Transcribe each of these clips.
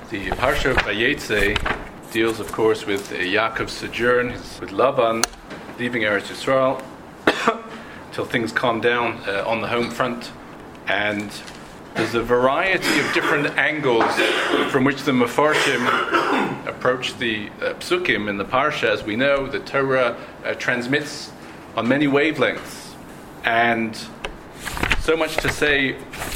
The Parsha of Vayetze deals, of course, with Yaakov's sojourn, with Lavan leaving Eretz Yisrael till things calm down on the home front. And there's a variety of different angles from which the Mefarshim approach the Psukim in the Parsha. As we know, the Torah transmits on many wavelengths. And so much to say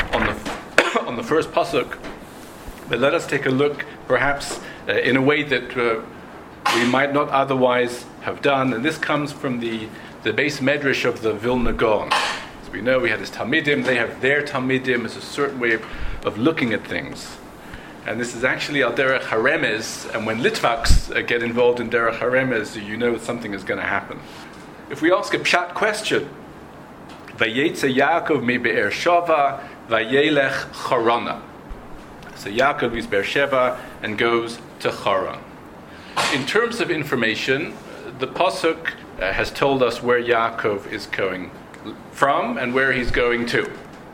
on the first pasuk, but let us take a look, perhaps in a way that we might not otherwise have done. And this comes from the base medrash of the Vilna Gaon. As we know, we had his Talmidim. They have their Talmidim as a certain way of looking at things. And this is actually al derech haremez. And when Litvaks get involved in derech haremez, you know something is going to happen. If we ask a pshat question, Vayetze Yaakov mi Be'er Shava, Vayelech Charana. So Yaakov leaves Beersheba and goes to Haran. In terms of information, the pasuk has told us where Yaakov is going from and where he's going to.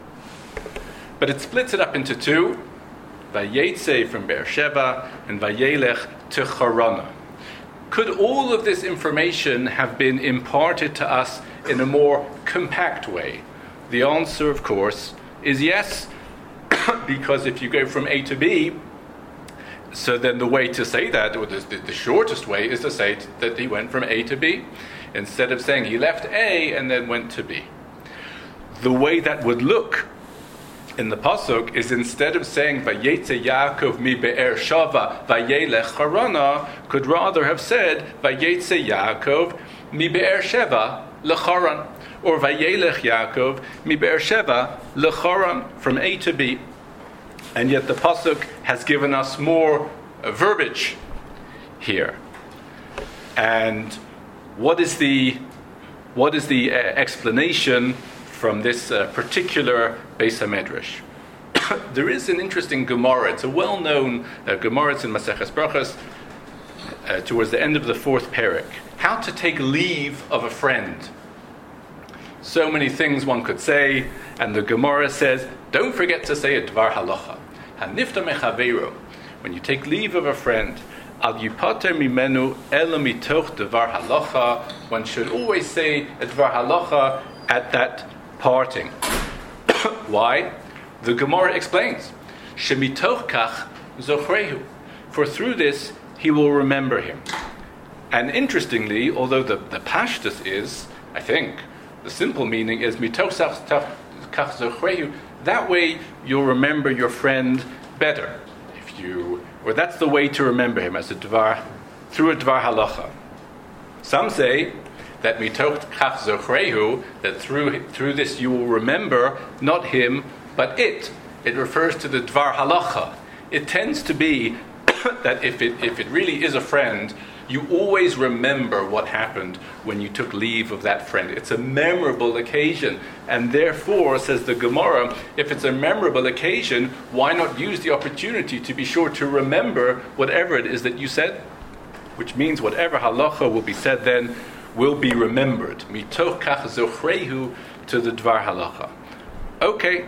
But it splits it up into two: Vayetze from Beersheba and Vayelech to Harana. Could all of this information have been imparted to us in a more compact way? The answer, of course, is yes. Because if you go from A to B, so then the way to say that, or the shortest way, is to say that he went from A to B, instead of saying he left A and then went to B. The way that would look in the pasuk is, instead of saying Vayetze Yaakov mi Be'er Shava Vayelech Harana, could rather have said Vayetze Yaakov mi Be'er Sheva leCharan, or Vayelech Yaakov mi Be'er Sheva leCharan, from A to B. And yet the pasuk has given us more verbiage here. And what is the explanation from this particular Beis HaMedrash? There is an interesting Gemara. It's a well-known Gemara. It's in Maseches Brachos, towards the end of the fourth perek. How to take leave of a friend. So many things one could say, and the Gemara says, don't forget to say a dvar halacha. Hanifta mechaveiro. When you take leave of a friend, al yipater mimenu ela mitoch dvar halacha. One should always say a dvar halacha at that parting. Why? The Gemara explains, shemitoch kach zochrehu. For through this he will remember him. And interestingly, although the pashtus is, I think, the simple meaning is mitoch kach zochrehu. That way you'll remember your friend better. Or that's the way to remember him, as a dvar, through a dvar halacha. Some say that mitoch kach zochrehu, that through this you will remember not him but it. It refers to the dvar halacha. It tends to be that if it really is a friend, you always remember what happened when you took leave of that friend. It's a memorable occasion. And therefore, says the Gemara, if it's a memorable occasion, why not use the opportunity to be sure to remember whatever it is that you said? Which means whatever halacha will be said then will be remembered. Mitoch kach zochrehu, to the dvar halacha. Okay.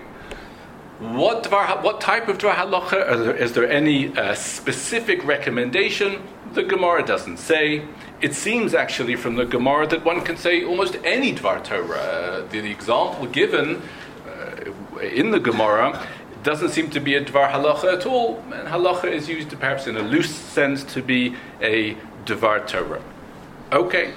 What type of dvar halacha? Is there any specific recommendation? The Gemara doesn't say. It seems actually from the Gemara that one can say almost any dvar Torah. The example given in the Gemara doesn't seem to be a dvar halacha at all. And halacha is used perhaps in a loose sense to be a dvar Torah. Okay.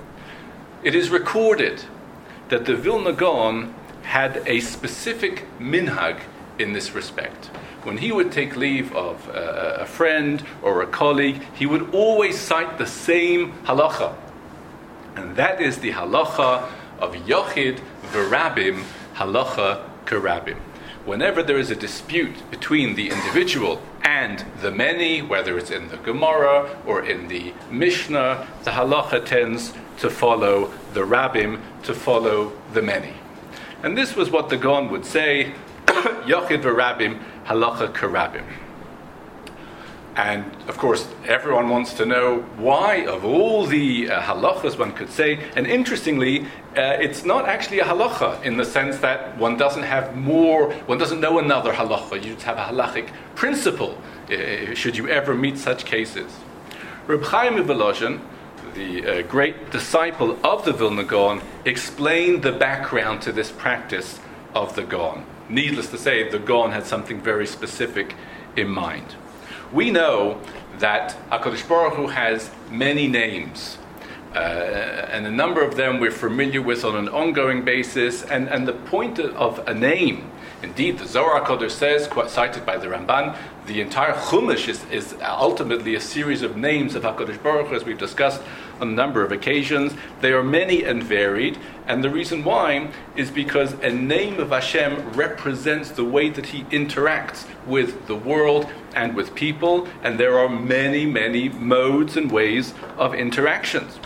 It is recorded that the Vilna Gaon had a specific minhag in this respect. When he would take leave of a friend or a colleague, he would always cite the same halacha. And that is the halacha of Yochid v'Rabim, halacha k'Rabim. Whenever there is a dispute between the individual and the many, whether it's in the Gemara or in the Mishnah, the halacha tends to follow the Rabbim, to follow the many. And this was what the Gaon would say, Yochid v'Rabim, halacha k'Rabim. And of course, everyone wants to know why, of all the halachas one could say. And interestingly, it's not actually a halacha in the sense that one doesn't know another halacha. You just have a halachic principle, should you ever meet such cases. Reb Chaim Volozhin, the great disciple of the Vilna Gaon, explained the background to this practice of the Gaon. Needless to say, the Gaon had something very specific in mind. We know that HaKadosh Baruch Hu has many names, and a number of them we're familiar with on an ongoing basis, and the point of a name, indeed the Zohar HaKadosh says, cited by the Ramban, the entire Chumash is ultimately a series of names of HaKadosh Baruch Hu, as we've discussed on a number of occasions. They are many and varied, and the reason why is because a name of Hashem represents the way that He interacts with the world and with people, and there are many, many modes and ways of interactions.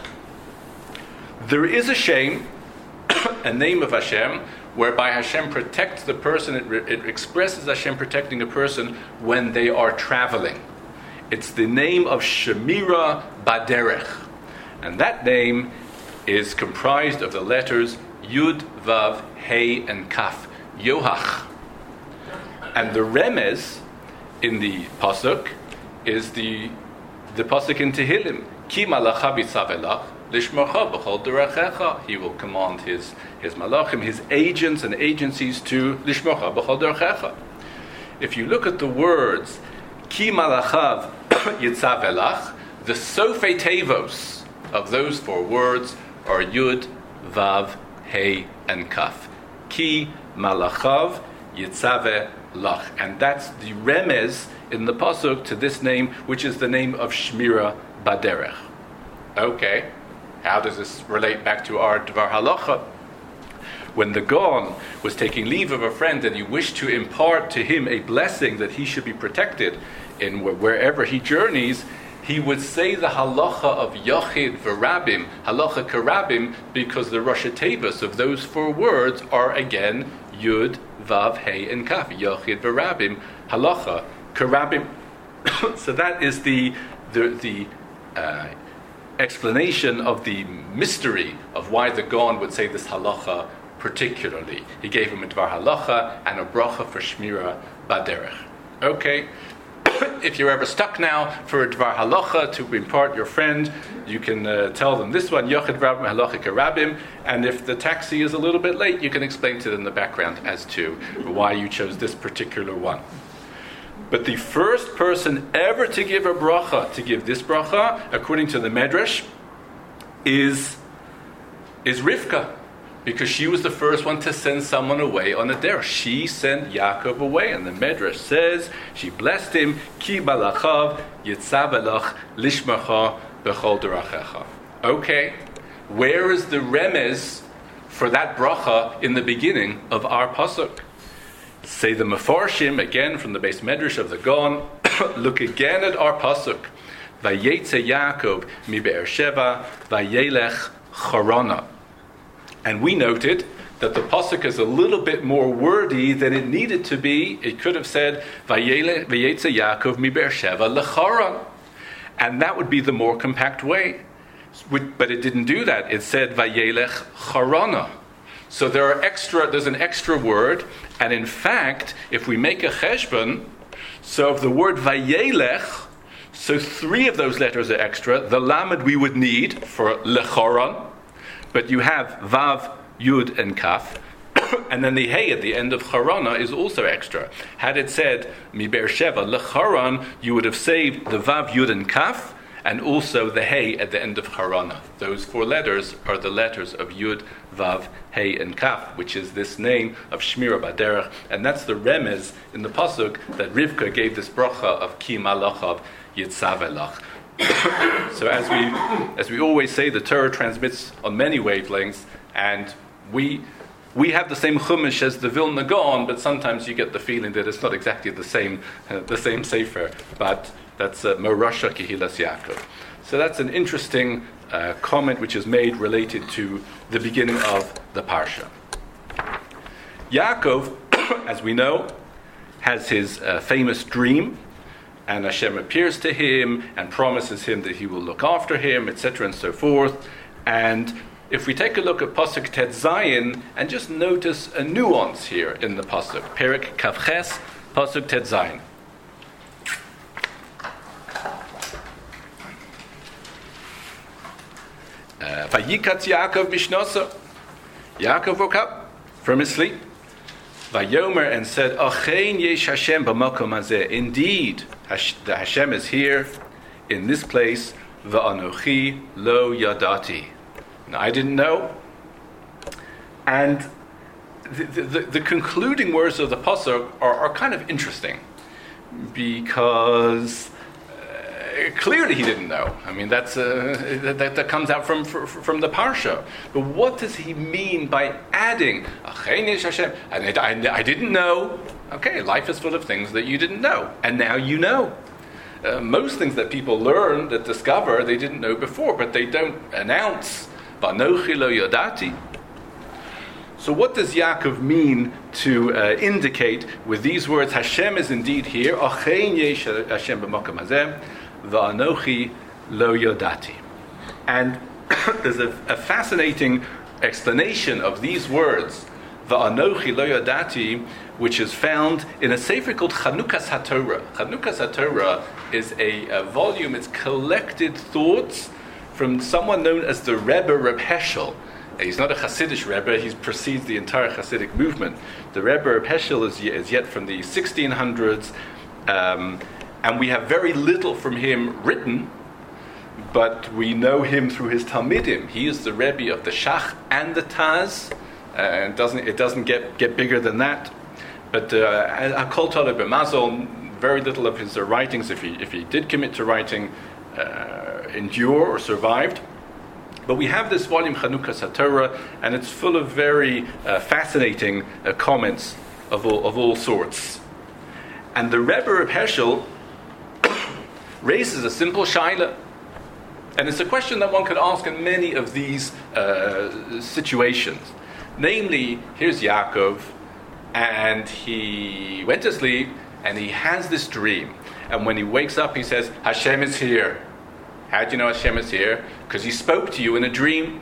There is a Shem, a name of Hashem, whereby Hashem protects the person. It expresses Hashem protecting a person when they are traveling. It's the name of Shemira Baderech. And that name is comprised of the letters Yud, Vav, Hey, and Kaf. Yohach. And the remez in the pasuk is the pasuk in Tehillim. Ki malacha bitzavelach lishmocha b'chol derechecha. He will command his malachim, his agents and agencies to lishmocha b'chol derechecha. If you look at the words Ki malachav yitzavelach, the sofei tevos of those four words are Yud, Vav, Hey, and Kaf. Ki malachav yitzave lach. And that's the remez in the pasuk to this name, which is the name of Shmira Baderech. Okay, how does this relate back to our Dvar Halacha? When the Gaon was taking leave of a friend and he wished to impart to him a blessing that he should be protected in wherever he journeys, he would say the halacha of Yachid v'Rabim, halacha karabim, because the Rosh Tevos of those four words are again Yud, Vav, Hey, and Kaf. Yachid v'Rabim, halacha karabim. So that is the explanation of the mystery of why the Gaon would say this halacha particularly. He gave him a dvar halacha and a bracha for Shmira Baderech. Okay. If you're ever stuck now for a dvar halacha to impart your friend, you can tell them this one, Yochid Rabim Halacha Karabim, and if the taxi is a little bit late, you can explain to them in the background as to why you chose this particular one. But the first person ever to give a bracha, to give this bracha, according to the Medrash, is Rivka. Because she was the first one to send someone away on a derech. She sent Yaakov away, and the Medrash says she blessed him. Ki balachav yitzavelach lishmacha bechol derachecha. Okay, where is the remez for that bracha in the beginning of our pasuk? Say the Mefarshim again from the base Medrash of the Gaon. Look again at our pasuk. Vayetze Yaakov mi Be'er Sheva vayelech Charana. And we noted that the pasuk is a little bit more wordy than it needed to be. It could have said, Vayetze Yaakov mi Be'er Sheva lecharan. And that would be the more compact way. But it didn't do that. It said, Vayelech Charana. So there's an extra word. And in fact, if we make a cheshbon, so of the word Vayelech, so 3 of those letters are extra. The lamed we would need for lecharan. But you have Vav, Yud, and Kaf. And then the Hey at the end of Charana is also extra. Had it said, Mi Be'er Sheva, Lecharan, you would have saved the Vav, Yud, and Kaf, and also the Hey at the end of Charana. Those 4 letters are the letters of Yud, Vav, Hey, and Kaf, which is this name of Shmira Baderech. And that's the remez in the pasuk that Rivka gave this bracha of Ki Malachav Yitzavelach. So as we always say, the Torah transmits on many wavelengths, and we have the same chumash as the Vilna Gaon, but sometimes you get the feeling that it's not exactly the same sefer. But that's Morasha Kehilas Yaakov. So that's an interesting comment which is made related to the beginning of the parsha. Yaakov, as we know, has his famous dream. and Hashem appears to him and promises him that he will look after him, etc. and so forth. And if we take a look at Pasuk Tet Zayin and just notice a nuance here in the Pasuk, Perek Kavches, Pasuk Tet Zayin. Vayikatz Yaakov Mishnoso. Yaakov woke up from his sleep. Vayomer, and said, Achein yesh Hashem b'makom hazeh. Indeed, the Hashem is here in this place. Va'anochi lo yadati. Now, I didn't know. And the concluding words of the pasuk are kind of interesting, because clearly he didn't know. I mean, that comes out from the parsha. But what does he mean by adding Achein yesh Hashem? And I didn't know. Okay, life is full of things that you didn't know, and now you know. Most things that people learn, that discover, they didn't know before, but they don't announce Vanochi lo yodati. So what does Yaakov mean to indicate with these words? Hashem is indeed here. Achein yesh Hashem b'makom hazeh, va'anochi lo yodati. And there's a fascinating explanation of these words, va'anochi lo yodati, which is found in a sefer called Chanukas HaTorah. Chanukas HaTorah is a volume. It's collected thoughts from someone known as the Rebbe Reb Heschel. He's not a Hasidic Rebbe, he precedes the entire Hasidic movement. The Rebbe Reb Heschel is yet from the 1600s, and we have very little from him written, but we know him through his Talmidim. He is the Rebbe of the Shach and the Taz, and it doesn't get bigger than that. But Hakol Taleh B'Mazal, very little of his writings, if he did commit to writing, endure or survived. But we have this volume, Chanukas HaTorah, and it's full of very fascinating comments of all sorts. And the Rebbe Reb Heschel raises a simple shaila. And it's a question that one could ask in many of these situations. Namely, here's Yaakov, and he went to sleep, and he has this dream. And when he wakes up, he says, Hashem is here. How do you know Hashem is here? Because he spoke to you in a dream.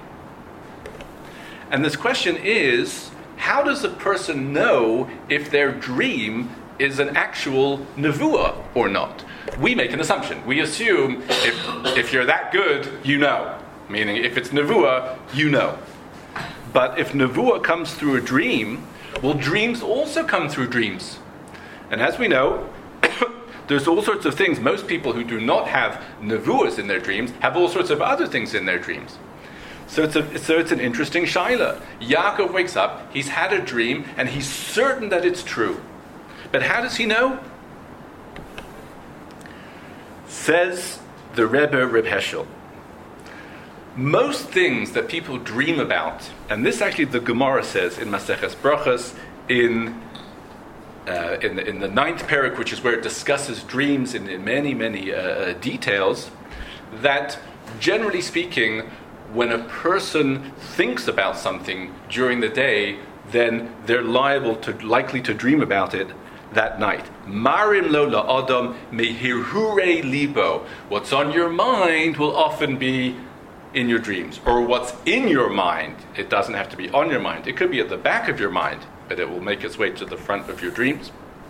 And this question is, how does a person know if their dream is an actual nevuah or not? We make an assumption. We assume if you're that good, you know. Meaning, if it's nevuah, you know. But if nevuah comes through a dream, well, dreams also come through dreams. And as we know, there's all sorts of things. Most people who do not have nevuahs in their dreams have all sorts of other things in their dreams. So it's an interesting shaila. Yaakov wakes up, he's had a dream, and he's certain that it's true. But how does he know? Says the Rebbe Reb Heschel, most things that people dream about, and this actually the Gemara says in Maseches Brachos, in the 9th perek, which is where it discusses dreams in many details, that generally speaking, when a person thinks about something during the day, then they're likely to dream about it that night. Marim lo la'adam mehirhure libo. What's on your mind will often be in your dreams. Or what's in your mind, it doesn't have to be on your mind. It could be at the back of your mind, but it will make its way to the front of your dreams.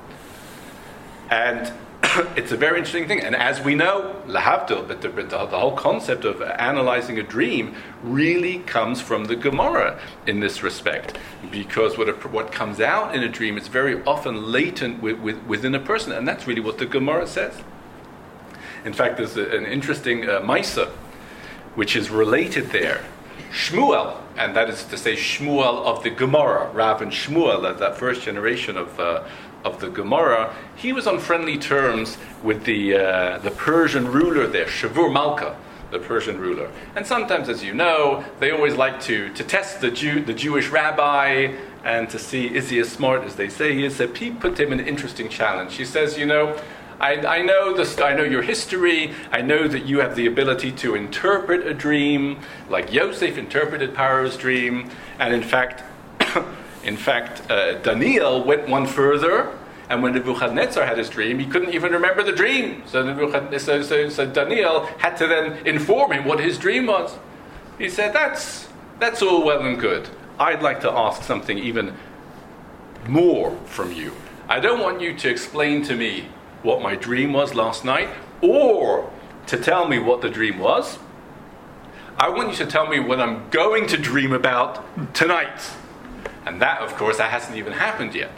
And it's a very interesting thing. And as we know, lahavdil, but the whole concept of analyzing a dream really comes from the Gemara in this respect. Because what comes out in a dream is very often latent within a person. And that's really what the Gemara says. In fact, there's an interesting Maisa, which is related there. Shmuel, and that is to say Shmuel of the Gemara, Rav and Shmuel, that first generation of the Gemara, he was on friendly terms with the Persian ruler there, Shavur Malka, the Persian ruler. And sometimes, as you know, they always like to test the Jewish rabbi and to see, is he as smart as they say he is? So he put him an interesting challenge. He says, I know your history. I know that you have the ability to interpret a dream, like Yosef interpreted Paro's dream. And in fact, Daniel went one further. And when Nebuchadnezzar had his dream, he couldn't even remember the dream. So Daniel had to then inform him what his dream was. He said, that's all well and good. I'd like to ask something even more from you. I don't want you to explain to me what my dream was last night, or to tell me what the dream was. I want you to tell me what I'm going to dream about tonight. And that, of course, that hasn't even happened yet.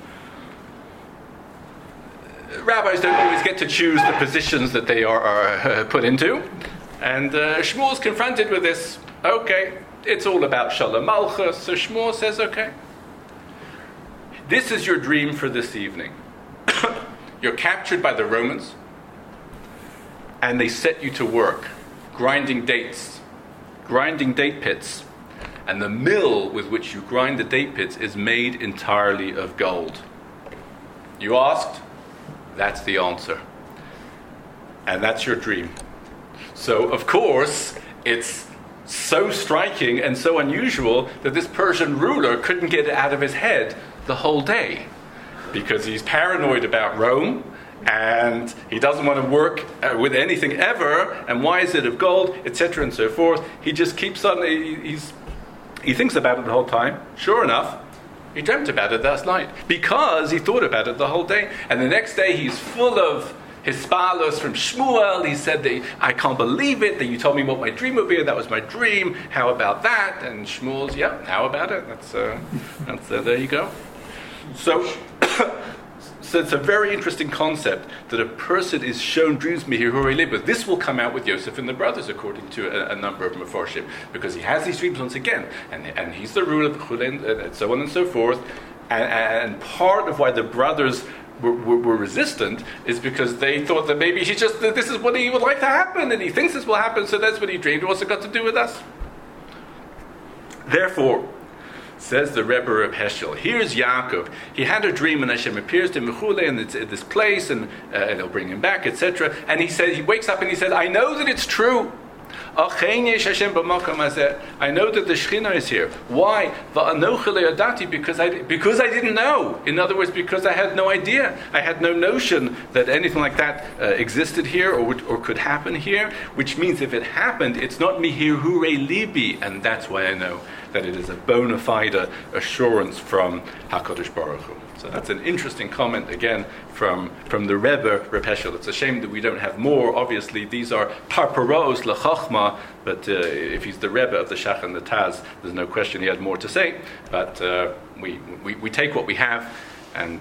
Rabbis don't always get to choose the positions that they are put into. And Shmuel's confronted with this. Okay, it's all about Shalom Malchus. So Shmuel says, okay, this is your dream for this evening. You're captured by the Romans, and they set you to work, grinding date pits. And the mill with which you grind the date pits is made entirely of gold. You asked? That's the answer. And that's your dream. So, of course, it's so striking and so unusual that this Persian ruler couldn't get it out of his head the whole day, because he's paranoid about Rome, and he doesn't want to work with anything ever, and why is it of gold, etc. and so forth. He just keeps on, he thinks about it the whole time. Sure enough, he dreamt about it last night, because he thought about it the whole day. And the next day he's full of hispalos from Shmuel. He said, I can't believe it that you told me what my dream would be, and that was my dream. How about that? And Shmuel's, yeah, how about it? That's there you go. So it's a very interesting concept that a person is shown dreams mihirurei libas. This will come out with Yosef and the brothers, according to a number of Meforshim, because he has these dreams once again, and he's the ruler of Chulin, and so on and so forth. And part of why the brothers were resistant is because they thought that maybe this is what he would like to happen, and he thinks this will happen, so that's what he dreamed. What's it got to do with us? Therefore, says the Rebbe Reb Heschel, here's Yaakov. He had a dream, and Hashem appears to him in this place, and he'll bring him back, etc. And he wakes up and he says, I know that it's true. I know that the Shekhinah is here. Why? Because I didn't know. In other words, because I had no idea. I had no notion that anything like that existed here or could happen here. Which means if it happened, it's not mihirurei libi, and that's why I know that it is a bona fide assurance from HaKadosh Baruch Hu. So that's an interesting comment, again, from the Rebbe, Reb Heschel. It's a shame that we don't have more. Obviously, these are parparos lechachma, but if he's the Rebbe of the Shach and the Taz, there's no question he had more to say. But we take what we have and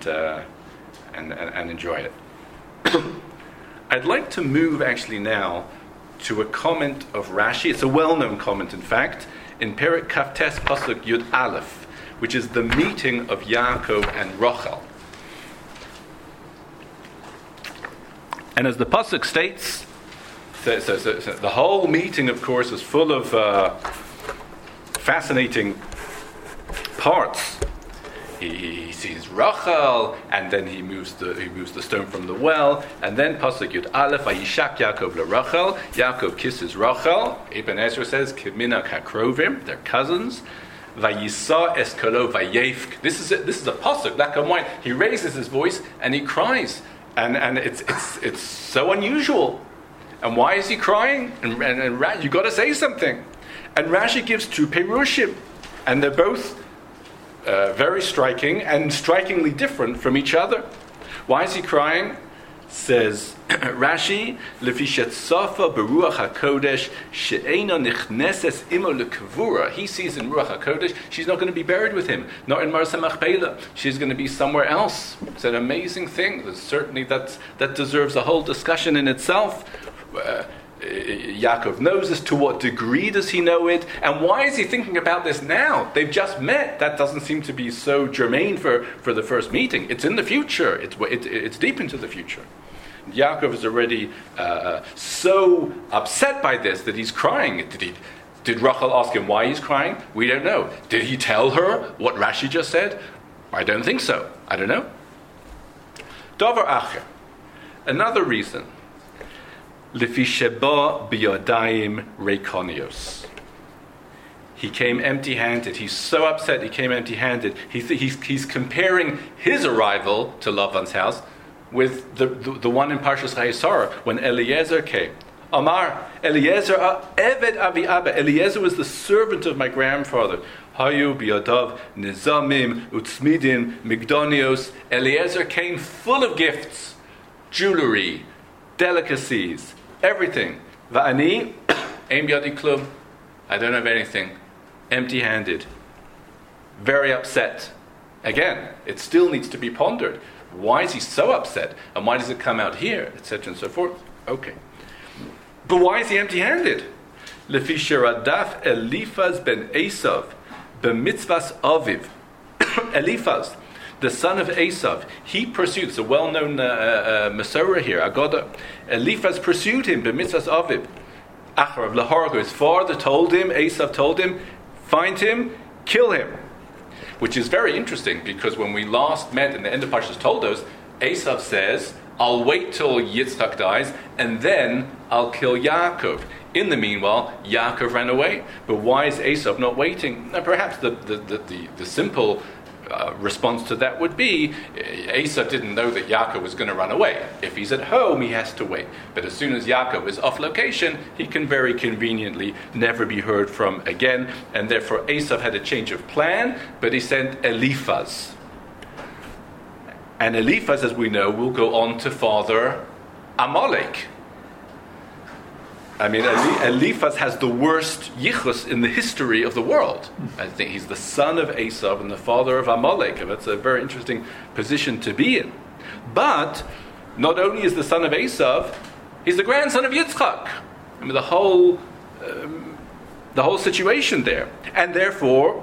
enjoy it. I'd like to move, actually, now to a comment of Rashi. It's a well-known comment, in fact, in Perek Kaftes Pasuk Yud Aleph, which is the meeting of Yaakov and Rachel. And as the pasuk states, so the whole meeting, of course, is full of fascinating parts. He sees Rachel, and then he moves the stone from the well, and then pasuk Yud Aleph, Vayishak Yaakov leRachel. Yaakov kisses Rachel. Ibn Ezra says, Kiminak hakrovim, they're cousins. Vayisa eskolo vayefk. This is a pasuk, black and white. He raises his voice and he cries, and it's so unusual. And why is he crying? And you got to say something. And Rashi gives two perushim, and they're both very striking and strikingly different from each other. Why is he crying? Says Rashi, Lefishet Safa Beruach HaKodesh She'ena Nichneses Imo Lekavura. He sees in Ruach HaKodesh she's not going to be buried with him, not in Marsa Machpelah. She's going to be somewhere else. It's an amazing thing. Certainly that deserves a whole discussion in itself. Yaakov knows this. To what degree does he know it? And why is he thinking about this now? They've just met. That doesn't seem to be so germane for the first meeting. It's in the future. It's deep into the future. Yaakov is already so upset by this that he's crying. Did Rachel ask him why he's crying? We don't know. Did he tell her what Rashi just said? I don't think so. I don't know. Davar acher. Another reason. Lefi sheba biyadayim reikonios. he came empty-handed. He's so upset he came empty-handed. He's comparing his arrival to Lavan's house with the one in Parshas Chayesara when Eliezer came. Amar, Eliezer, Eved Avi Abba. Eliezer was the servant of my grandfather. Hayu biyadav nizamim utzmidin migdonios. Eliezer came full of gifts, jewelry, delicacies, everything. Va'ani, ein biyadi klum. I don't have anything. Empty-handed. Very upset. Again, it still needs to be pondered. Why is he so upset? And why does it come out here? Etc. and so forth. Okay. But why is he empty-handed? Lefi sheradaf Eliphaz ben Esav b'mitzvas aviv. Eliphaz, the son of Esav, he pursued. It's a well-known Masorah here, Agoda. Eliphaz pursued him b'mitzvas aviv. Acharav lahargo. His father told him, Esav told him, find him, kill him. Which is very interesting because when we last met in the end of Parshas Toldos, Esav says, I'll wait till Yitzchak dies and then I'll kill Yaakov. In the meanwhile, Yaakov ran away. But why is Esav not waiting? Now, perhaps the simple response to that would be Esav didn't know that Yaakov was going to run away. If he's at home, he has to wait. But as soon as Yaakov is off location, he can very conveniently never be heard from again. And therefore, Esav had a change of plan, but he sent Eliphaz. And Eliphaz, as we know, will go on to father Amalek. I mean, Eliphaz has the worst yichus in the history of the world. I think he's the son of Esav and the father of Amalek. And that's a very interesting position to be in. But not only is the son of Esav, he's the grandson of Yitzchak. I mean, the whole situation there. And therefore,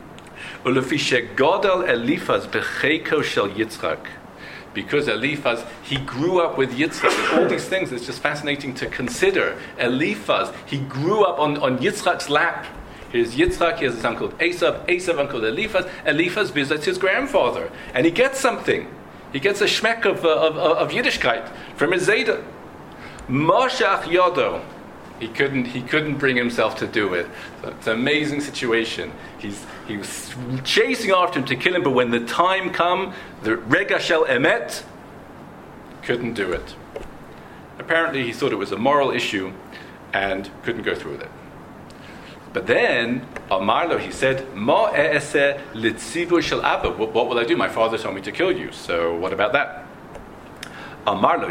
Eliphaz b'cheiko shel Yitzchak. Because Eliphaz, he grew up with Yitzchak. And all these things, it's just fascinating to consider. Eliphaz, he grew up on Yitzchak's lap. Here's Yitzchak, he has his uncle Esav, Esav uncle Eliphaz. Eliphaz visits his grandfather. And he gets something. He gets a shmek of Yiddishkeit from his Zayda. Moshach Yodo. He couldn't bring himself to do it. So it's an amazing situation. He was chasing after him to kill him, but when the time come, the Rega Shel Emet, couldn't do it. Apparently he thought it was a moral issue and couldn't go through with it. But then, Amarlo, he said, Ma e'eseh litzivu shel Abba. What will I do? My father told me to kill you, so what about that? Amarlo,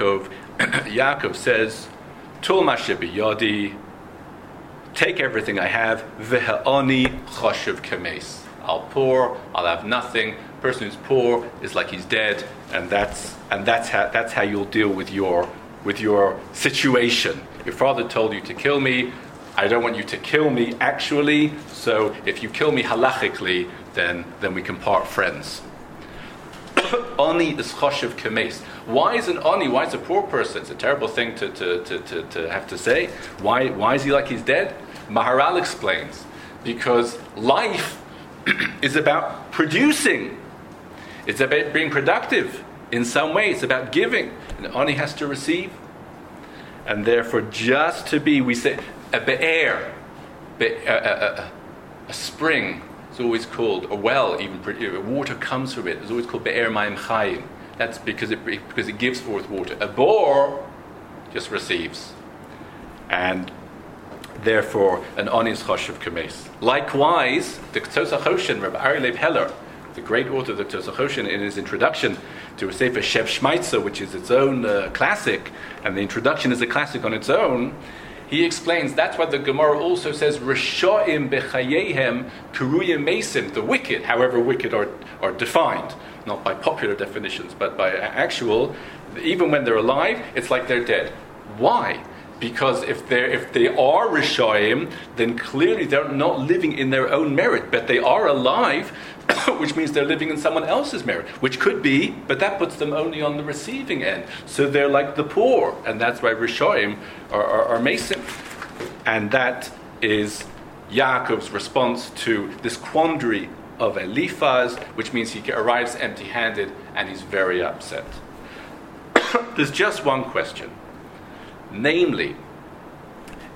Yaakov says, Tul mashe biyadi, take everything I have, v'ha'ani choshev kames. I'll poor, I'll have nothing. Person who's poor is like he's dead, and that's how you'll deal with your situation. Your father told you to kill me. I don't want you to kill me actually, so if you kill me halachically, then we can part friends. Ani is choshev kames. Why is an ani? Why is a poor person? It's a terrible thing to have to say. Why is he like he's dead? Maharal explains, because life is about producing. It's about being productive in some way. It's about giving. And ani has to receive. And therefore, just to be, we say, a be'er, a spring, is always called, a well, even water comes from it, is always called be'er mayim chayim. That's because it gives forth water. A bore just receives. And therefore, an ani is choshev kames. Likewise, the Ktos HaChoshen, Rabbi Aryeh Leib Heller, the great author of the Ktos HaChoshen, in his introduction to a Sefer Shev Shmaitza, which is its own classic, and the introduction is a classic on its own, he explains that's why the Gemara also says Rishoim bechayehem kuruyim mesim, the wicked, however wicked are defined, not by popular definitions, but by actual, even when they're alive, it's like they're dead. Why? Because if they are Rishoim, then clearly they're not living in their own merit, but they are alive, which means they're living in someone else's merit, which could be, but that puts them only on the receiving end. So they're like the poor, and that's why Rishoim are Mesim. And that is Yaakov's response to this quandary of Eliphaz, which means he arrives empty-handed, and he's very upset. There's just one question. Namely,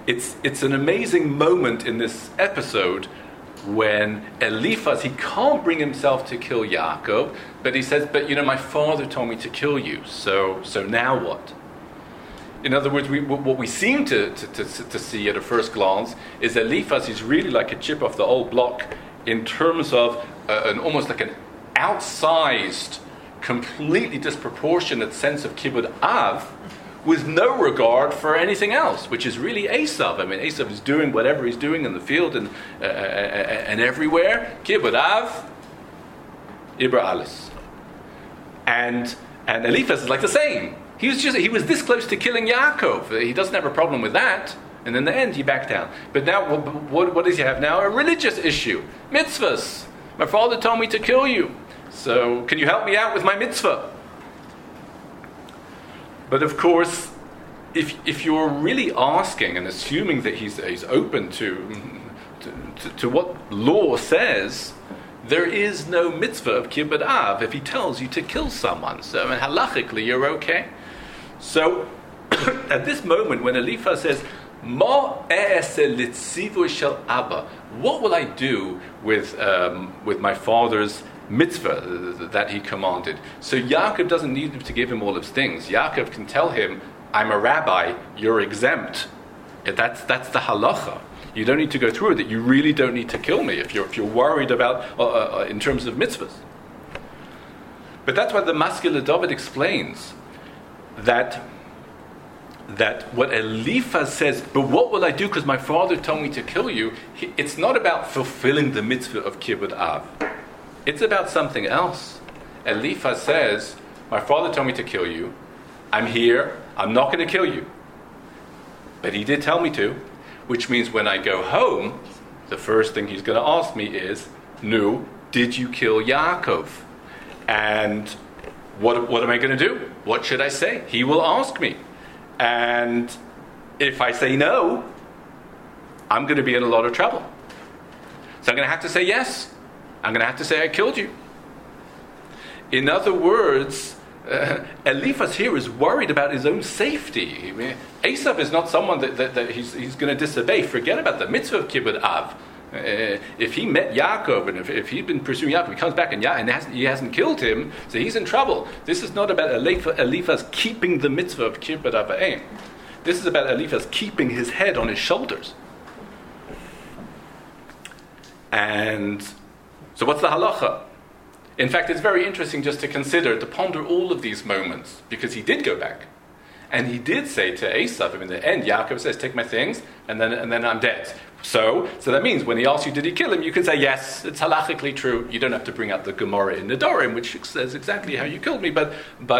it's an amazing moment in this episode when Eliphaz, he can't bring himself to kill Yaakov, but he says, but my father told me to kill you, so now what? In other words, what we seem to see at a first glance is Eliphaz is really like a chip off the old block in terms of almost like an outsized, completely disproportionate sense of kibbud av, with no regard for anything else, which is really Esav. I mean, Esav is doing whatever he's doing in the field and everywhere. Kibbud av, Ibra Alis. And Eliphaz is like the same. He was this close to killing Yaakov. He doesn't have a problem with that. And in the end, he backed down. But now, what does he have now? A religious issue. Mitzvahs. My father told me to kill you. So, can you help me out with my mitzvah? But of course, if you're really asking and assuming that he's open to what law says, there is no mitzvah of kibbud av if he tells you to kill someone. So halachically, you're okay. So at this moment, when Eliphaz says, "Ma e'aseh litzivu shel Abba," what will I do with my father's mitzvah that he commanded? So Yaakov doesn't need to give him all of his things. Yaakov can tell him, I'm a rabbi, you're exempt. That's the halacha. You don't need to go through it. You really don't need to kill me if you're worried about in terms of mitzvahs. But that's why the Maskil David explains that what Eliphaz says, but what will I do because my father told me to kill you, it's not about fulfilling the mitzvah of kibbud av. It's about something else. Eliphaz says, my father told me to kill you. I'm here. I'm not going to kill you. But he did tell me to, which means when I go home, the first thing he's going to ask me is, "Nu, did you kill Yaakov?" And what am I going to do? What should I say? He will ask me. And if I say no, I'm going to be in a lot of trouble. So I'm going to have to say yes. I'm going to have to say I killed you. In other words, Eliphaz here is worried about his own safety. I mean, Esav is not someone that he's going to disobey. Forget about the mitzvah of kibbud av. If he met Yaakov and if he'd been pursuing Yaakov, he comes back and he hasn't killed him, so he's in trouble. This is not about Eliphaz keeping the mitzvah of kibbud av. This is about Eliphaz keeping his head on his shoulders. And so what's the halacha? In fact, it's very interesting just to consider, to ponder all of these moments, because he did go back. And he did say to Esav, in the end, Yaakov says, take my things, and then I'm dead. So that means when he asks you, did he kill him, you can say, yes, it's halachically true. You don't have to bring out the Gemara in Nedarim, which says exactly how you killed me, but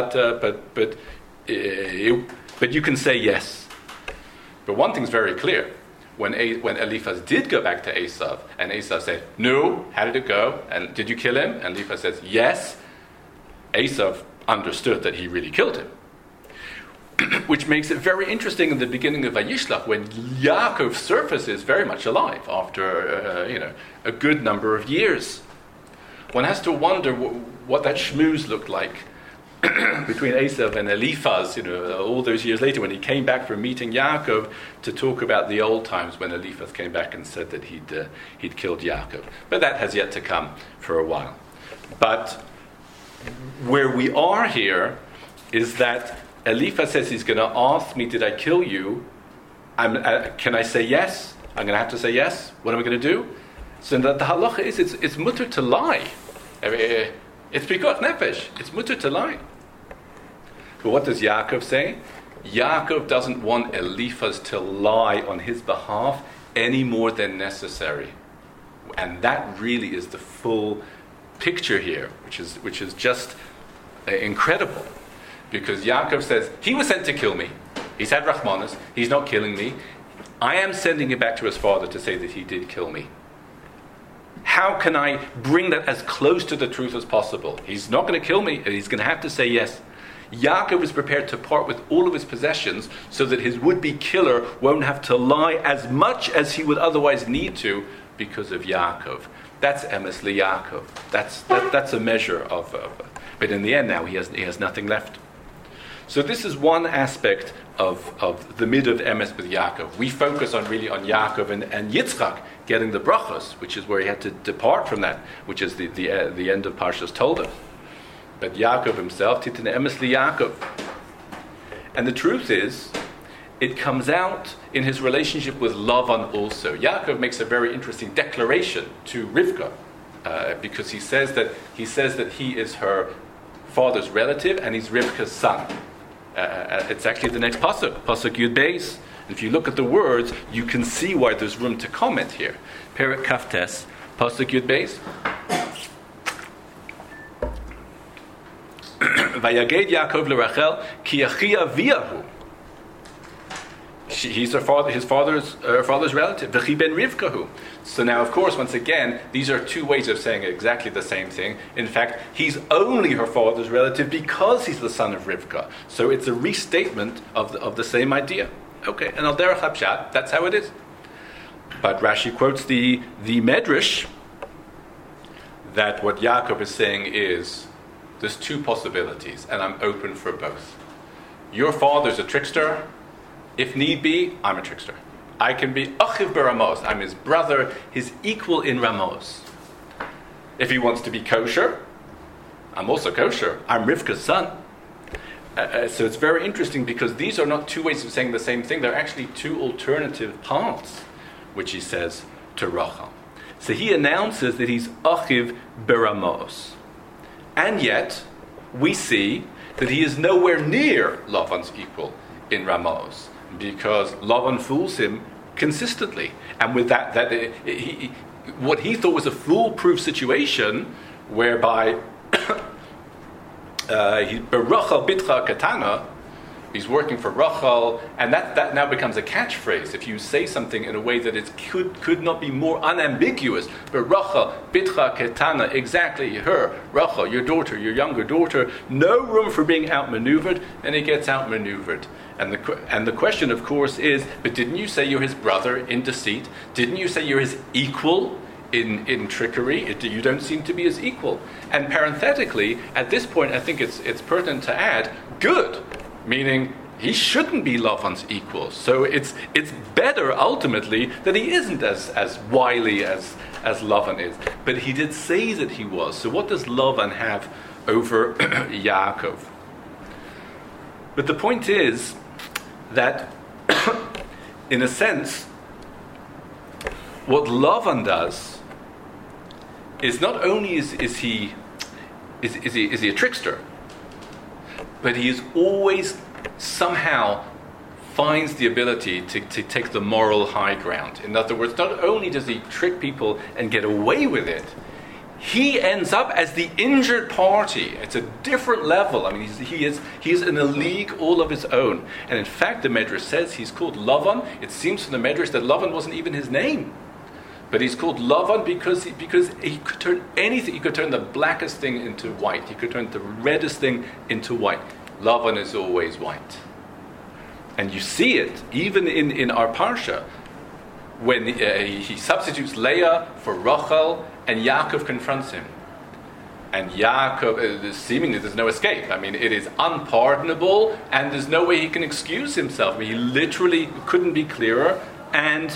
you can say yes. But one thing's very clear. When Eliphaz did go back to Esav, and Esav said, "No, how did it go? And did you kill him?" And Eliphaz says, "Yes." Esav understood that he really killed him, which makes it very interesting in the beginning of Vayishlach when Yaakov surfaces very much alive after a good number of years. One has to wonder what that schmooze looked like between Esav and Eliphaz, all those years later when he came back from meeting Yaakov to talk about the old times when Eliphaz came back and said that he'd killed Yaakov. But that has yet to come for a while. But where we are here is that Eliphaz says he's going to ask me, did I kill you? Can I say yes? I'm going to have to say yes. What am I going to do? So the halacha is it's mutter to lie. It's pikuach nefesh. It's mutter to lie. But what does Yaakov say? Yaakov doesn't want Eliphaz to lie on his behalf any more than necessary. And that really is the full picture here, which is just incredible. Because Yaakov says, he was sent to kill me. He's had Rachmanis. He's not killing me. I am sending him back to his father to say that he did kill me. How can I bring that as close to the truth as possible? He's not going to kill me, and he's going to have to say yes. Yaakov is prepared to part with all of his possessions so that his would-be killer won't have to lie as much as he would otherwise need to because of Yaakov. That's emes liYaakov. That's a measure of. But in the end, now he has nothing left. So this is one aspect of the mid of Emes with Yaakov. We focus on Yaakov and Yitzchak getting the brachos, which is where he had to depart from that, which is the end of Parshas Toldos. But Yaakov himself, Titin Emes li Yaakov. And the truth is, it comes out in his relationship with Lavan also. Yaakov makes a very interesting declaration to Rivka, because he says that he is her father's relative and he's Rivka's son. It's actually the next pasuk Yud Beis. If you look at the words, you can see why there's room to comment here. Perek Kaftes, pasuk Yud Beis. Vayaged Yaakov leRachel ki achia viahu. He's his father's relative. V'chi ben Rivkahu. So now, of course, once again, these are two ways of saying exactly the same thing. In fact, he's only her father's relative because he's the son of Rivka. So it's a restatement of the same idea. Okay, and al derech hapshat, that's how it is. But Rashi quotes the Medrash that what Yaakov is saying is there's two possibilities, and I'm open for both. Your father's a trickster. If need be, I'm a trickster. I can be Achiv Baramos. I'm his brother, his equal in Ramos. If he wants to be kosher, I'm also kosher. I'm Rivka's son. So it's very interesting because these are not two ways of saying the same thing. They're actually two alternative paths, which he says to Rachel. So he announces that he's Achiv Baramos. And yet, we see that he is nowhere near Lavan's equal in Ramos, because Lavan fools him consistently. And with that what he thought was a foolproof situation, whereby Rachel bitcha katana, he's working for Rachel, and that now becomes a catchphrase. If you say something in a way that it could not be more unambiguous, but Rachel bitcha katana, exactly her, Rachel, your daughter, your younger daughter, no room for being outmaneuvered, and he gets outmaneuvered. And the question, of course, is, but didn't you say you're his brother in deceit? Didn't you say you're his equal in trickery? You don't seem to be his equal. And parenthetically, at this point, I think it's pertinent to add, good, meaning he shouldn't be Lavan's equal. So it's better, ultimately, that he isn't as wily as Lavan is. But he did say that he was. So what does Lavan have over Yaakov? But the point is that, in a sense, what Lavan does is not only is he a trickster, but he is always somehow finds the ability to take the moral high ground. In other words, not only does he trick people and get away with it, he ends up as the injured party. It's a different level. I mean, he is in a league all of his own. And in fact, the Medrash says he's called Lavan. It seems from the Medrash that Lavan wasn't even his name. But he's called Lavan because he could turn anything. He could turn the blackest thing into white. He could turn the reddest thing into white. Lavan is always white. And you see it even in our Parsha, when he substitutes Leah for Rachel, and Yaakov confronts him. And Yaakov, seemingly there's no escape. I mean, it is unpardonable, and there's no way he can excuse himself. I mean, he literally couldn't be clearer, and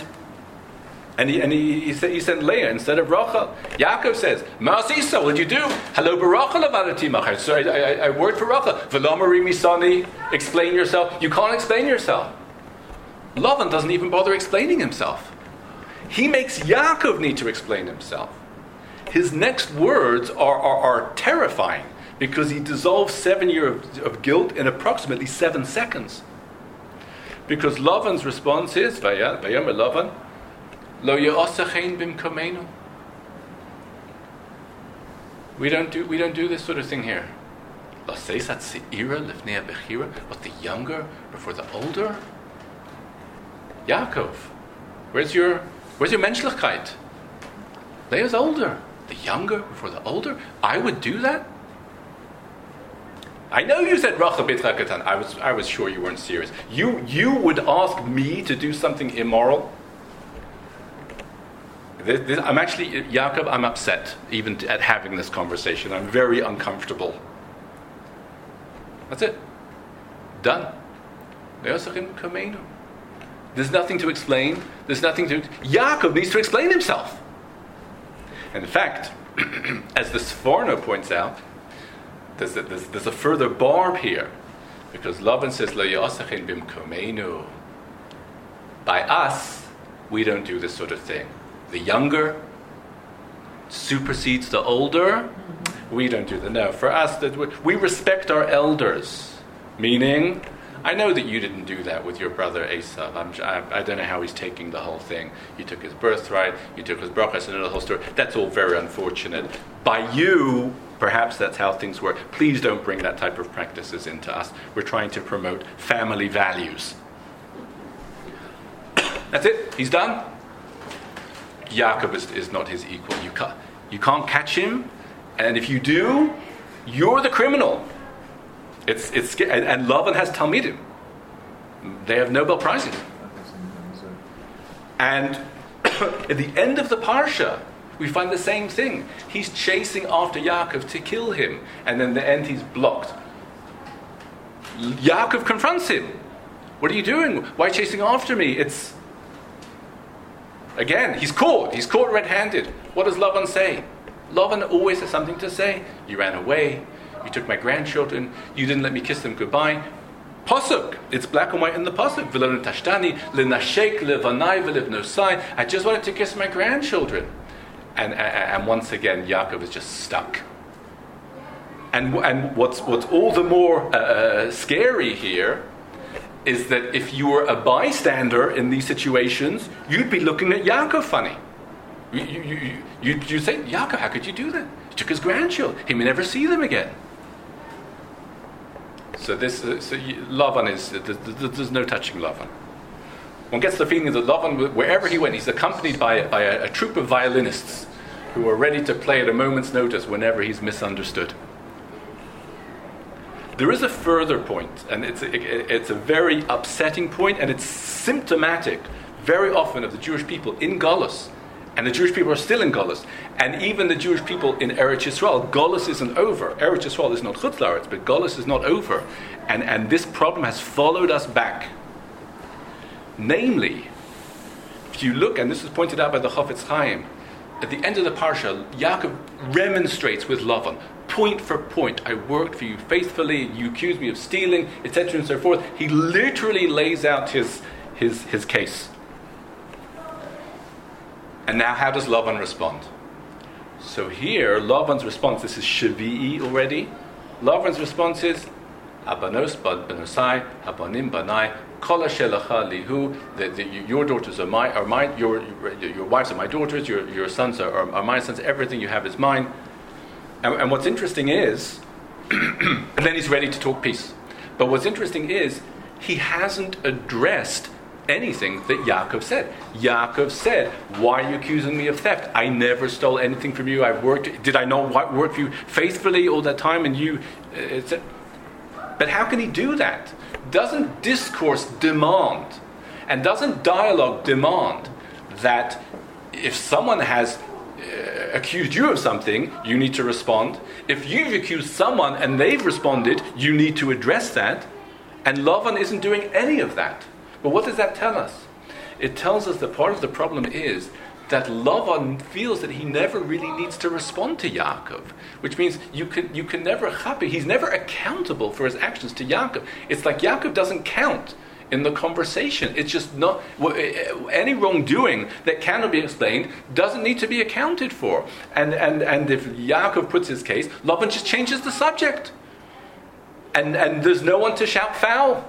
he sent Leah instead of Rachel. Yaakov says, Ma'asisa, what did you do? Hello, Barachel avadatimach. So I worked for Rachel. V'lomari misani, explain yourself. You can't explain yourself. Lavan doesn't even bother explaining himself. He makes Yaakov need to explain himself. His next words are terrifying, because he dissolves 7 years of guilt in approximately 7 seconds. Because Lavan's response is, Vayomer Lavan, Lo ye'osachein bimkomenu. We don't do this sort of thing here. Lo seisat seira lifnei bechira, what, the younger before the older? Yaakov, where's your menschlichkeit? Leah's older. The younger before the older? I would do that? I know you said Rachel bitcha katan. I was sure you weren't serious. You would ask me to do something immoral? I'm actually, Yaakov, I'm upset even at having this conversation. I'm very uncomfortable. That's it. Done. There's nothing to explain. Yaakov needs to explain himself. And in fact, as the Sforno points out, there's a further barb here, because Lavan says, "Lo ya'asachin bimkomeinu." By us, we don't do this sort of thing. The younger supersedes the older. We don't do that. No, for us, that we respect our elders. Meaning, I know that you didn't do that with your brother Esav. I don't know how he's taking the whole thing. You took his birthright, you took his brachas, and the whole story. That's all very unfortunate. By you, perhaps that's how things work. Please don't bring that type of practices into us. We're trying to promote family values. That's it. He's done. Yaakov is not his equal. You can't catch him, and if you do, you're the criminal. It's and Lavan has Talmidim. They have Nobel Prizes. And at the end of the parsha, we find the same thing. He's chasing after Yaakov to kill him, and then at the end he's blocked. Yaakov confronts him. What are you doing? Why chasing after me? Again, he's caught. He's caught red-handed. What does Lavan say? Lavan always has something to say. You ran away. You took my grandchildren. You didn't let me kiss them goodbye. Pasuk. It's black and white in the pasuk. V'lo tashtani lenashek levanai v'levnosai. I just wanted to kiss my grandchildren. And once again, Yaakov is just stuck. And what's all the more scary here is that if you were a bystander in these situations, you'd be looking at Yaakov funny. You'd say, Yaakov, how could you do that? He took his grandchildren. He may never see them again. So Lavan there's no touching Lavan. One gets the feeling that Lavan, wherever he went, he's accompanied by a troupe of violinists who are ready to play at a moment's notice whenever he's misunderstood. There is a further point, and it's a very upsetting point, and it's symptomatic very often of the Jewish people in Golus. And the Jewish people are still in Golus. And even the Jewish people in Eretz Yisrael, Golus isn't over. Eretz Yisrael is not Chutz La'aretz, but Golus is not over. And this problem has followed us back. Namely, if you look, and this is pointed out by the Chafetz Chaim, at the end of the parsha, Yaakov remonstrates with Lavan, point for point. I worked for you faithfully, you accused me of stealing, etc. and so forth. He literally lays out his case. And now how does Lavan respond? So here, Lavan's response, this is Shavi'i already. Lavan's response is, Abanos banosai, Abanim banai, Kol shelacha lihu, your daughters are mine, your wives are my daughters, your sons are my sons, everything you have is mine. And what's interesting is, and then he's ready to talk peace. But what's interesting is, he hasn't addressed anything that Yaakov said. Yaakov said, why are you accusing me of theft? I never stole anything from you. Did I not work for you faithfully all that time? And you, but how can he do that? Doesn't discourse demand, and doesn't dialogue demand that if someone has accused you of something, you need to respond? If you've accused someone and they've responded, you need to address that. And Lavan isn't doing any of that. But what does that tell us? It tells us that part of the problem is that Lavan feels that he never really needs to respond to Yaakov, which means you can never chappy. He's never accountable for his actions to Yaakov. It's like Yaakov doesn't count in the conversation. It's just not any wrongdoing that cannot be explained doesn't need to be accounted for. And if Yaakov puts his case, Lavan just changes the subject, and there's no one to shout foul.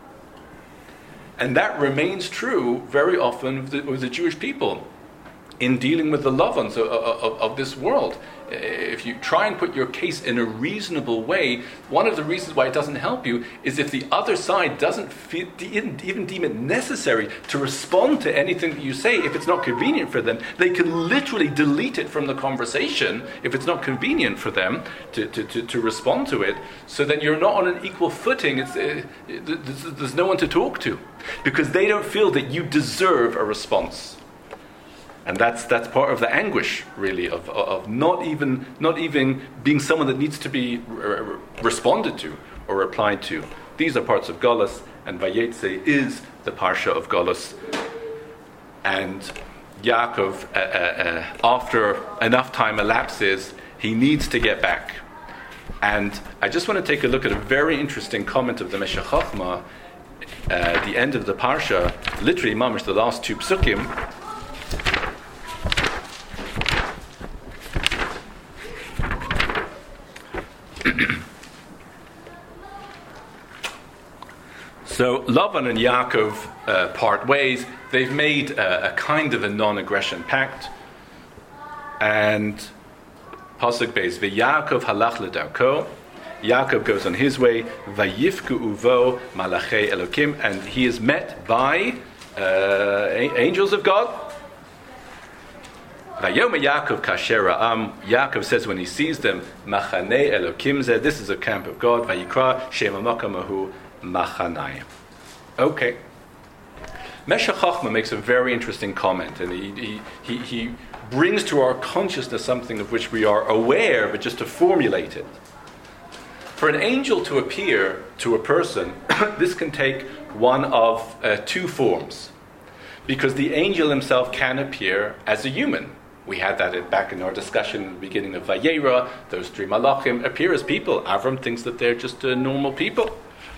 And that remains true very often with the Jewish people in dealing with the Lavans of this world. If you try and put your case in a reasonable way, one of the reasons why it doesn't help you is if the other side doesn't even deem it necessary to respond to anything that you say. If it's not convenient for them, they can literally delete it from the conversation if it's not convenient for them to respond to it. So then you're not on an equal footing. There's no one to talk to, because they don't feel that you deserve a response. And that's part of the anguish, really, of not even being someone that needs to be responded to or replied to. These are parts of Golus, and Vayetze is the Parsha of Golus. And Yaakov, after enough time elapses, he needs to get back. And I just want to take a look at a very interesting comment of the Meshech Chochmah at the end of the Parsha, literally, mamish, the last two psukim. So Lavan and Yaakov part ways. They've made a kind of a non-aggression pact. And Pasuk Beis, V'Yaakov halach ledarko. Yaakov goes on his way. Vayifku uvo malachei Elokim, and he is met by angels of God. Vayoma Yaakov kasher ra'am. Yaakov says when he sees them, Machanei Elokim zeh. This is a camp of God. Vayikra Shem HaMakamahu Machanayim. Okay. Meshech Chochmah makes a very interesting comment, and he brings to our consciousness something of which we are aware, but just to formulate it. For an angel to appear to a person, this can take one of two forms, because the angel himself can appear as a human. We had that back in our discussion in the beginning of Vayera. Those three malachim appear as people. Avram thinks that they're just normal people.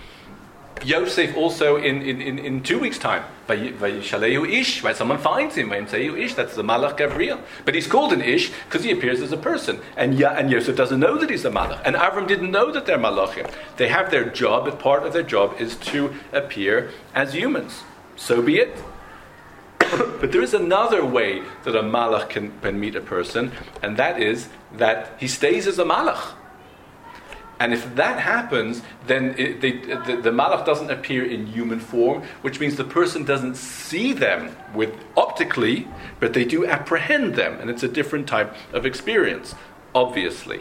Yosef also in 2 weeks' time, Vayishalehu Ish, when someone finds him, Vayimsehu Ish, that's the Malach Gabriel. But he's called an Ish because he appears as a person. And Yosef doesn't know that he's a Malach. And Avram didn't know that they're Malachim. They have their job, and part of their job is to appear as humans. So be it. But there is another way that a Malach can meet a person, and that is that he stays as a Malach. And if that happens, then the Malach doesn't appear in human form, which means the person doesn't see them optically, but they do apprehend them, and it's a different type of experience, obviously.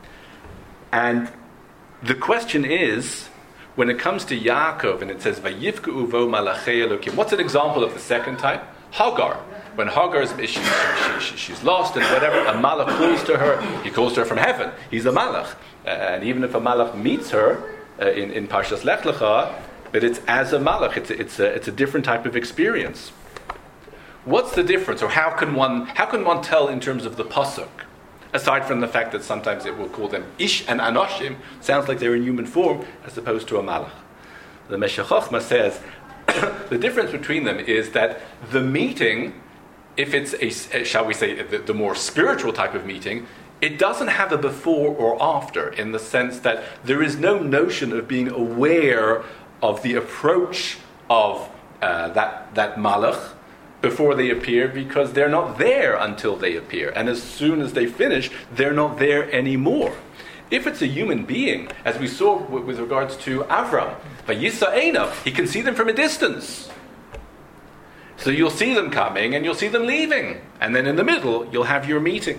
And the question is, when it comes to Yaakov, and it says, Vayifku uvo malachei Elokim, what's an example of the second type? Hagar. When Hagar is she's lost and whatever, a Malach calls to her. He calls to her from heaven. He's a Malach. And even if a Malach meets her in Parshas Lech Lecha, but it's as a Malach. It's a different type of experience. What's the difference, or how can one tell in terms of the pasuk? Aside from the fact that sometimes it will call them Ish and Anoshim, sounds like they're in human form as opposed to a Malach. The Meshech Chochmah says the difference between them is that the meeting, if it's shall we say, the more spiritual type of meeting, it doesn't have a before or after, in the sense that there is no notion of being aware of the approach of that Malach before they appear, because they're not there until they appear. And as soon as they finish, they're not there anymore. If it's a human being, as we saw with regards to Avram, Vayisa Einav, he can see them from a distance. So you'll see them coming and you'll see them leaving. And then in the middle, you'll have your meeting.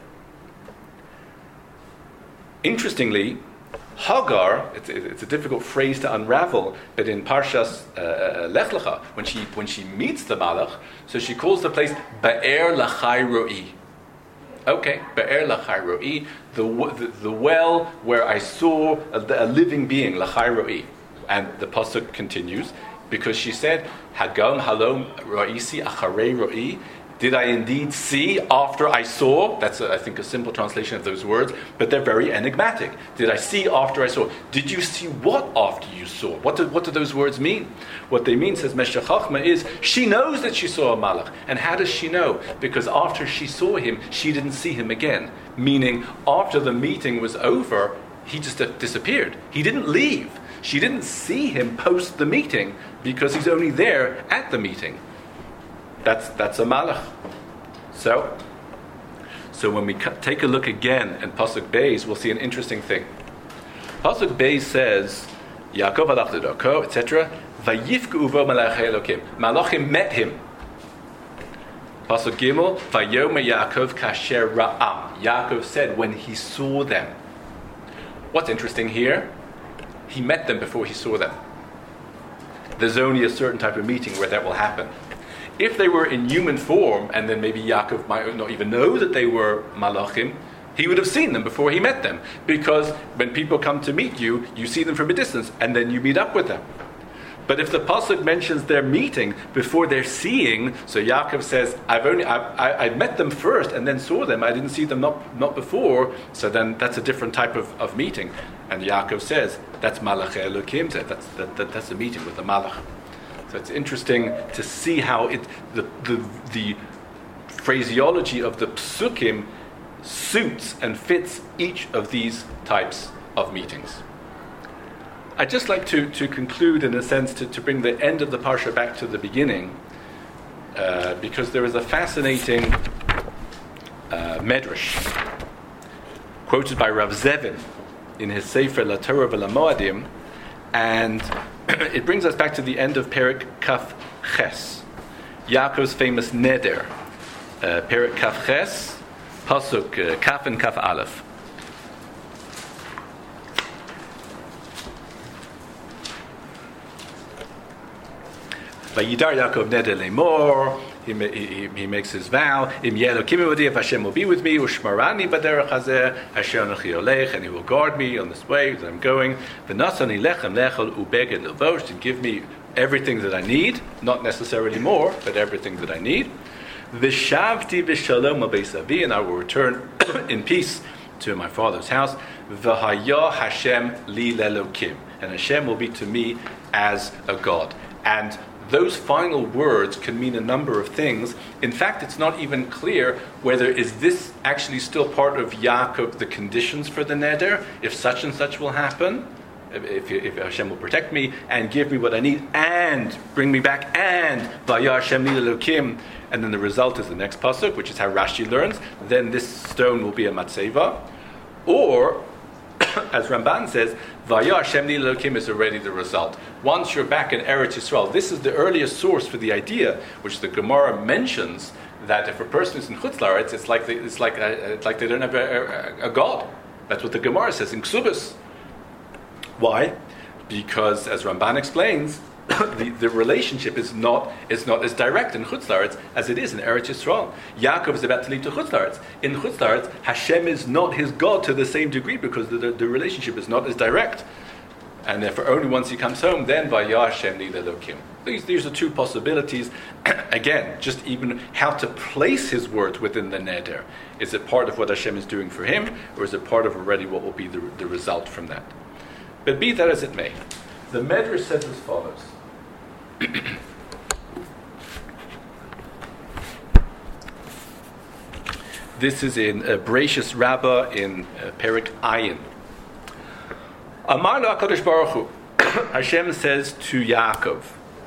Interestingly, Hagar, it's a difficult phrase to unravel, but in Parshas Lech Lecha, when she meets the Malach, so she calls the place Be'er Lachai Ro'i. Okay, Be'er Lachai Ro'i, the well where I saw a living being, Lachai Ro'i. And the pasuk continues, because she said, Hagam halom ra'isi acharei ro'i. Did I indeed see after I saw? That's, I think, a simple translation of those words, but they're very enigmatic. Did I see after I saw? Did you see what after you saw? What do those words mean? What they mean, says Meshech Chochmah, is she knows that she saw a Malach. And how does she know? Because after she saw him, she didn't see him again. Meaning, after the meeting was over, he just disappeared. He didn't leave. She didn't see him post the meeting because he's only there at the meeting. That's a Malach. So when we take a look again in Pasuk Beis, we'll see an interesting thing. Pasuk Beis says, Yaakov halach ledarko, etc. Vayifku uvo malachei Elokim. Malachim met him. Pasuk Gimel, Vayoma Yaakov kasher ra'am. Yaakov said when he saw them. What's interesting here? He met them before he saw them. There's only a certain type of meeting where that will happen. If they were in human form, and then maybe Yaakov might not even know that they were Malachim, he would have seen them before he met them. Because when people come to meet you, you see them from a distance, and then you meet up with them. But if the pasuk mentions their meeting before they're seeing, so Yaakov says, I met them first and then saw them. I didn't see them not before. So then that's a different type of meeting. And Yaakov says that's Malach Elokim. That's a meeting with the Malach. So it's interesting to see how the phraseology of the psukim suits and fits each of these types of meetings. I'd just like to conclude, in a sense, to bring the end of the parsha back to the beginning, because there is a fascinating medrash quoted by Rav Zevin in his Sefer La Torah V'Lamoadim, and it brings us back to the end of Perek Kaf Ches, Yaakov's famous neder. Perek Kaf Ches, pasuk Kaf and Kaf Aleph. Vayidar Yaakov neder lemor. He makes his vow. Im Yelokim imodi, if Hashem will be with me, ushmarani b'derech hazeh, asher anochi olech, and He will guard me on this way that I'm going. V'nasani lechem lechol ubeged levosh, and give me everything that I need, not necessarily more, but everything that I need. V'shavti v'shalom abeis avi, and I will return in peace to my father's house. V'haya Hashem li lelokim, and Hashem will be to me as a God. And those final words can mean a number of things. In fact, it's not even clear whether is this actually still part of Yaakov, the conditions for the neder, if such and such will happen, if Hashem will protect me and give me what I need and bring me back, and Vayah Hashem li lelokim, and then the result is the next pasuk, which is how Rashi learns. Then this stone will be a matzeva, or as Ramban says, Vayah Hashem li lelokim is already the result. Once you're back in Eretz Yisrael, this is the earliest source for the idea, which the Gemara mentions, that if a person is in Chutz La'aretz, it's like they don't have a God. That's what the Gemara says in Ksubis. Why? Because, as Ramban explains, the relationship is not as direct in Chutz La'aretz as it is in Eretz Yisrael. Yaakov is about to leave to Chutz La'aretz. In Chutz La'aretz, Hashem is not his God to the same degree, because the relationship is not as direct. And therefore, only once he comes home, then Vayah Hashem li lelokim. These are two possibilities. Again, just even how to place his words within the neder. Is it part of what Hashem is doing for him, or is it part of already what will be the result from that? But be that as it may, the Medrash says as follows. This is in Bereshis Rabbah in Perek Ayin. Amar lo HaKadosh Baruch Hu, Hashem says to Yaakov,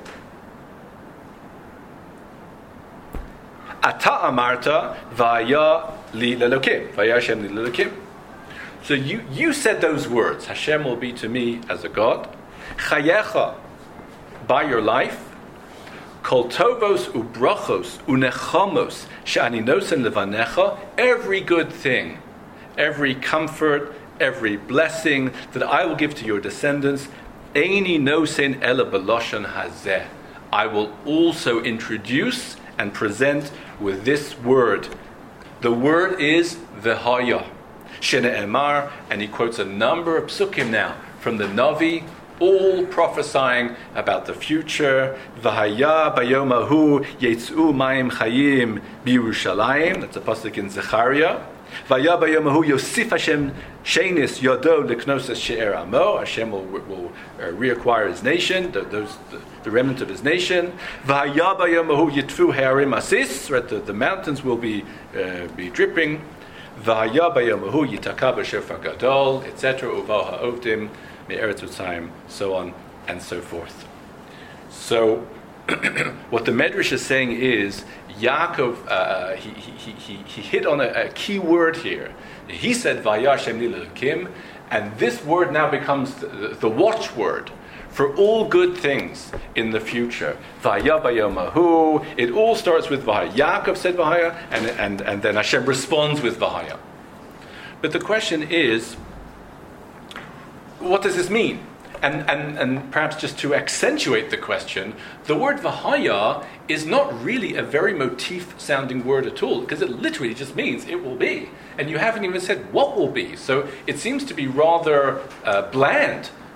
Ata amarta vaya li lelokim, vaya Hashem li lelokim. So you said those words, Hashem will be to me as a God. Chayecha, by your life, kol tovos ubrachos unechamos she'ani nosen levanecha, every good thing, every comfort, every blessing that I will give to your descendants, eini nosen ela beloshan hazeh, I will also introduce and present with this word. The word is v'haya. Shene'emar, and he quotes a number of psukim now from the Navi, all prophesying about the future. V'haya bayom ahu yetz'u mayim chayim b'Yerushalayim. That's a pasuk in Zechariah. V'haya bayom ahu yosif Hashem shenis yodo leknoses she'er amo. Hashem will reacquire his nation, the remnant of his nation. V'haya bayom ahu yitfu ha'arim asis. The mountains will be dripping. V'haya bayom ahu yitaka b'shofar gadol, etc. Uval ha'ovdim me'eretz Mitzrayim, so on and so forth. So, what the Medrash is saying is, Yaakov, he hit on a key word here. He said, Vayah Hashem li lelokim, and this word now becomes the watchword for all good things in the future. Vayah bayom ahu, it all starts with Vahaya. Yaakov said Vahaya, and then Hashem responds with Vahaya. But the question is, what does this mean? And perhaps just to accentuate the question, the word Vahaya is not really a very motif-sounding word at all, because it literally just means it will be. And you haven't even said what will be. So it seems to be rather bland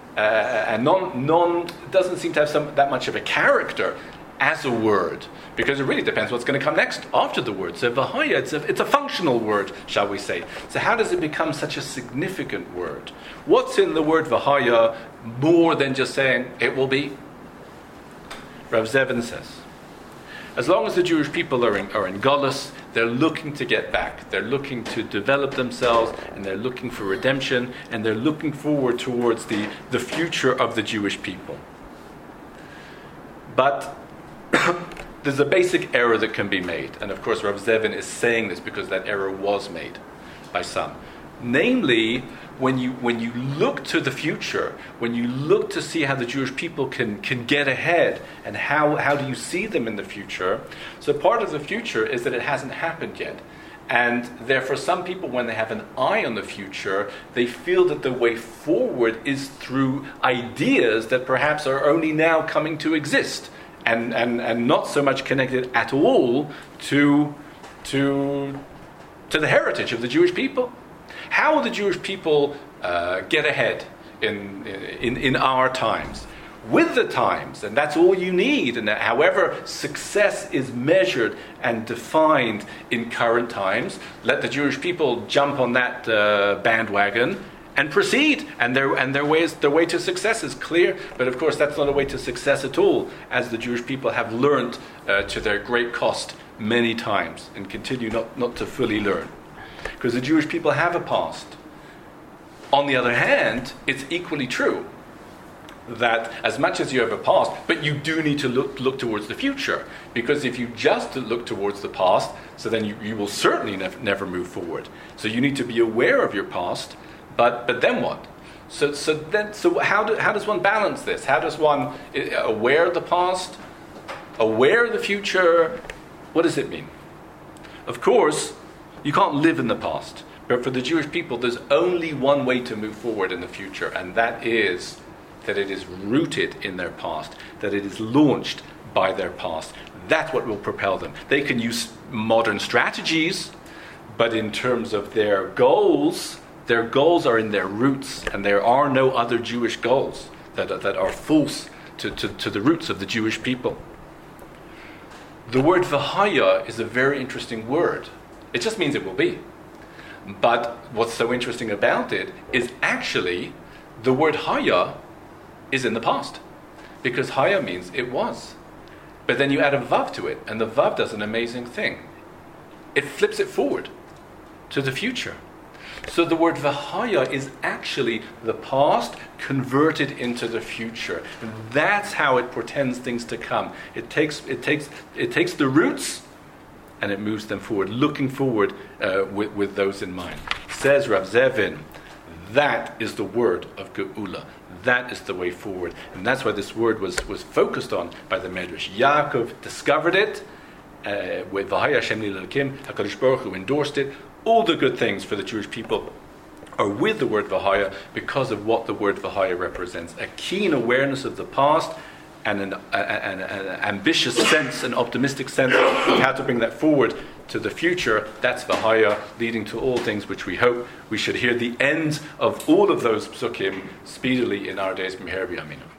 and non doesn't seem to have that much of a character as a word, because it really depends what's going to come next after the word. So v'haya, it's a functional word, shall we say. So how does it become such a significant word? What's in the word v'haya more than just saying it will be? Rav Zevin says, as long as the Jewish people are in Golus, they're looking to get back. They're looking to develop themselves, and they're looking for redemption, and they're looking forward towards the future of the Jewish people. But there's a basic error that can be made, and of course Rav Zevin is saying this because that error was made by some. Namely, when you look to the future, when you look to see how the Jewish people can get ahead, and how do you see them in the future, so part of the future is that it hasn't happened yet. And therefore some people, when they have an eye on the future, they feel that the way forward is through ideas that perhaps are only now coming to exist, and not so much connected at all to the heritage of the Jewish people. How will the Jewish people get ahead in our times? With the times, and that's all you need. And however success is measured and defined in current times, let the Jewish people jump on that bandwagon and proceed. And their way to success is clear. But of course, that's not a way to success at all, as the Jewish people have learned to their great cost many times, and continue not to fully learn. Because the Jewish people have a past. On the other hand, it's equally true that as much as you have a past, but you do need to look towards the future. Because if you just look towards the past, so then you will certainly never move forward. So you need to be aware of your past, but then what? So how does one balance this? How does one aware of the past, aware of the future? What does it mean? Of course, you can't live in the past. But for the Jewish people, there's only one way to move forward in the future, and that is that it is rooted in their past, that it is launched by their past. That's what will propel them. They can use modern strategies, but in terms of their goals are in their roots, and there are no other Jewish goals that are false to the roots of the Jewish people. The word v'haya is a very interesting word. It just means it will be. But what's so interesting about it is actually the word haya is in the past. Because haya means it was. But then you add a vav to it, and the vav does an amazing thing. It flips it forward to the future. So the word v'haya is actually the past converted into the future. And that's how it portends things to come. It takes the roots and it moves them forward, looking forward with those in mind. Says Rav Zevin, that is the word of Geula. That is the way forward. And that's why this word was focused on by the Medrash. Yaakov discovered it with V'haya Hashem L'Elokim, HaKadosh Baruch Hu endorsed it. All the good things for the Jewish people are with the word V'haya because of what the word V'haya represents. A keen awareness of the past, and an ambitious sense, an optimistic sense of how to bring that forward to the future. That's V'haya, leading to all things which we hope we should hear the end of all of those psukim speedily in our days. Meher B'Yaminu.